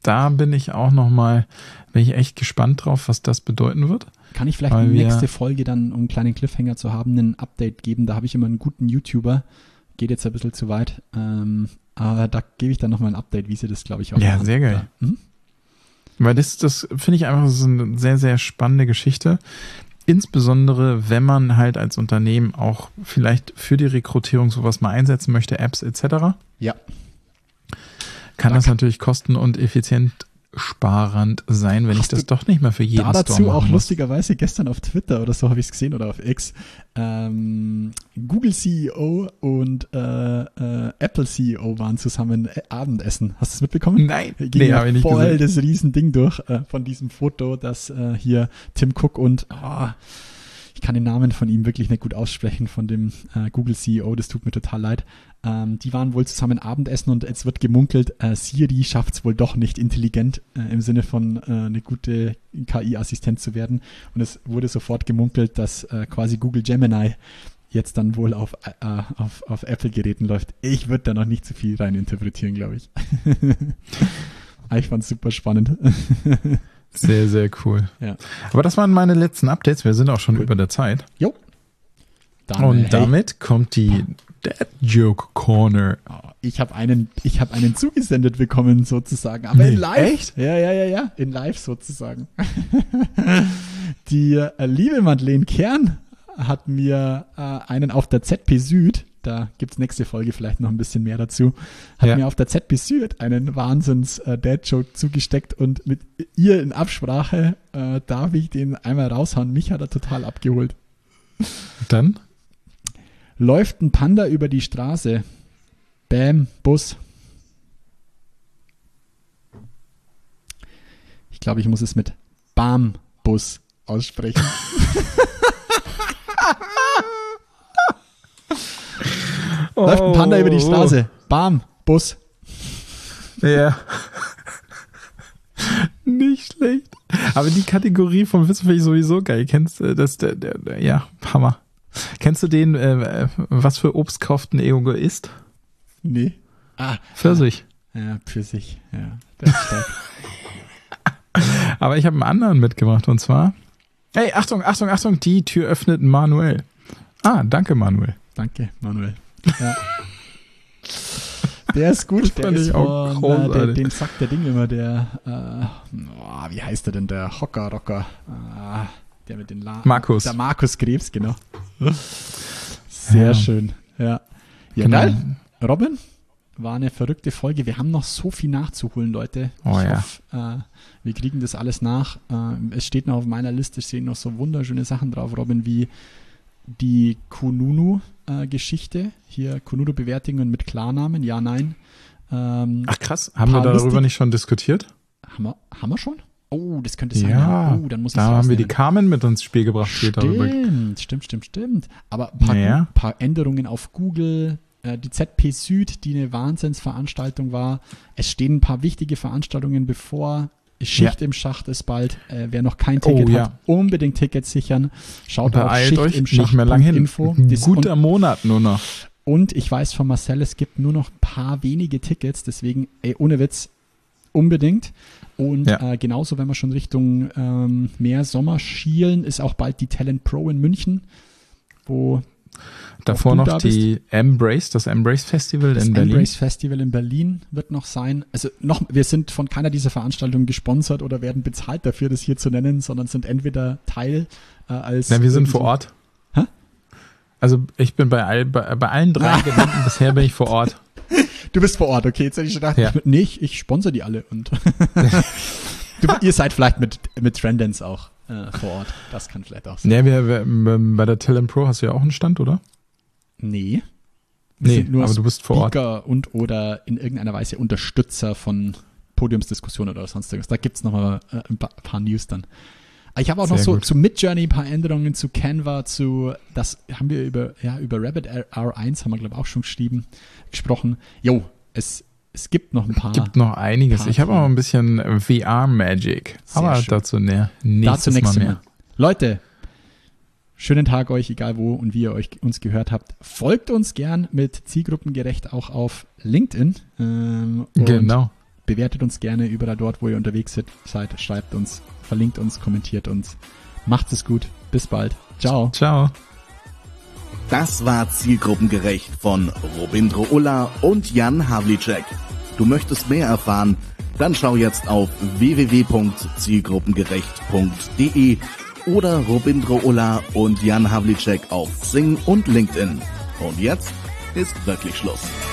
da bin ich echt gespannt drauf, was das bedeuten wird. Kann ich vielleicht nächste Folge dann, um einen kleinen Cliffhanger zu haben, ein Update geben? Da habe ich immer einen guten YouTuber. Geht jetzt ein bisschen zu weit. Aber da gebe ich dann nochmal ein Update, wie sie das, glaube ich, auch Ja, machen. sehr geil. Weil das finde ich einfach so eine sehr, sehr spannende Geschichte. Insbesondere, wenn man halt als Unternehmen auch vielleicht für die Rekrutierung sowas mal einsetzen möchte, Apps etc. Ja. Kann das natürlich kosten- und effizientsparend sein, wenn ich das doch nicht mehr für jeden Store dazu machen auch muss. lustigerweise gestern auf Twitter oder so habe ich es gesehen oder auf X, Google CEO und Apple CEO waren zusammen Abendessen. Hast du es mitbekommen? Nein, Ging habe ich nicht voll gesehen. das Riesending durch von diesem Foto, dass hier Tim Cook und ich kann den Namen von ihm wirklich nicht gut aussprechen, von dem Google CEO, das tut mir total leid. Die waren wohl zusammen Abendessen und jetzt wird gemunkelt, Siri schafft es wohl doch nicht intelligent im Sinne von eine gute KI-Assistent zu werden. Und es wurde sofort gemunkelt, dass quasi Google Gemini jetzt dann wohl auf Apple-Geräten läuft. Ich würde da noch nicht zu viel rein interpretieren, glaube ich. Ich fand es super spannend. Sehr, sehr cool. Ja. Aber das waren meine letzten Updates. Wir sind auch schon über der Zeit. Jo. Dann, Und damit kommt die Dad Joke Corner. Ich habe einen zugesendet bekommen sozusagen, aber in live. Echt? Ja, in live sozusagen. Die liebe Madeleine Kern hat mir einen auf der ZP Süd, da gibt's nächste Folge vielleicht noch ein bisschen mehr dazu, hat mir auf der ZP Süd einen Wahnsinns-Dad-Joke zugesteckt und mit ihr in Absprache darf ich den einmal raushauen. Mich hat er total abgeholt. Dann? Läuft ein Panda über die Straße. Bäm, Bus. Ich glaube, ich muss es mit Bam, Bus aussprechen. Läuft ein Panda über die Straße. Bam, Bus. Ja. Nicht schlecht. Aber die Kategorie vom Wissen finde ich sowieso geil. Kennst du das? Ja, Hammer. Kennst du den, was für Obst kauft ein Egoist? Nee. Pfirsich. Ja, Pfirsich. Ja, der ist stark. Aber ich habe einen anderen mitgebracht und zwar, hey, Achtung, die Tür öffnet Manuel. Danke Manuel. Danke, Manuel. Ja. Der ist gut, der fand ist ich auch großartig. den sagt der Ding immer, der, wie heißt der denn, der Hocker-Rocker, der mit den Markus. Der Markus Krebs, genau. Sehr schön, ja. Ja, Genau. geil. Robin, war eine verrückte Folge. Wir haben noch so viel nachzuholen, Leute. Ich hoffe, wir kriegen das alles nach. Es steht noch auf meiner Liste, stehen noch so wunderschöne Sachen drauf, Robin, wie die Kununu-Geschichte. Hier Kununu-Bewertungen mit Klarnamen, ja, nein. Ach krass, haben wir darüber nicht schon diskutiert? Haben wir schon? Oh, das könnte sein. Ja, dann muss ich da haben wir die Carmen mit ins Spiel gebracht. Stimmt. Aber ein paar Änderungen auf Google, die ZP Süd, die eine Wahnsinnsveranstaltung war. Es stehen ein paar wichtige Veranstaltungen bevor. Schicht im Schacht ist bald. Wer noch kein Ticket hat, unbedingt Tickets sichern. Schaut auf Schicht euch im Schacht. Nicht mehr lang hin. Info. Guter Monat nur noch. Und ich weiß von Marcel, es gibt nur noch ein paar wenige Tickets. Deswegen, ohne Witz, unbedingt. Und genauso, wenn wir schon Richtung mehr Sommer schielen, ist auch bald die Talent Pro in München, wo davor noch die das Embrace Festival in Berlin. Das Embrace Festival in Berlin wird noch sein. Also wir sind von keiner dieser Veranstaltungen gesponsert oder werden bezahlt dafür, das hier zu nennen, sondern sind entweder Teil als... Ja, wir sind vor Ort. Hä? Also ich bin bei allen 3 Eventen bisher bin ich vor Ort. Du bist vor Ort, okay. Jetzt hätte ich gedacht, ich sponsere die alle. Und ihr seid vielleicht mit Trendance auch vor Ort. Das kann vielleicht auch sein. Ja, bei der Talent Pro hast du ja auch einen Stand, oder? Nee. Aber du bist vor Ort. Speaker und oder in irgendeiner Weise Unterstützer von Podiumsdiskussionen oder sonst irgendwas. Da gibt es nochmal ein paar News dann. Ich habe auch noch so zu Midjourney ein paar Änderungen, zu Canva, das haben wir über Rabbit R1 haben wir, glaube ich, auch schon gesprochen. Jo, es gibt noch ein paar. Es gibt noch einiges. Ich habe auch ein bisschen VR-Magic. Aber schön. Dazu nächstes Mal mehr. Leute, schönen Tag euch, egal wo und wie ihr uns gehört habt. Folgt uns gern mit zielgruppengerecht auch auf LinkedIn. Genau. bewertet uns gerne überall dort, wo ihr unterwegs seid. Schreibt uns, verlinkt uns, kommentiert uns. Macht es gut. Bis bald. Ciao. Ciao. Das war Zielgruppengerecht von Robindro Ulla und Jan Havlicek. Du möchtest mehr erfahren? Dann schau jetzt auf www.zielgruppengerecht.de oder Robindro Ulla und Jan Havlicek auf Xing und LinkedIn. Und jetzt ist wirklich Schluss.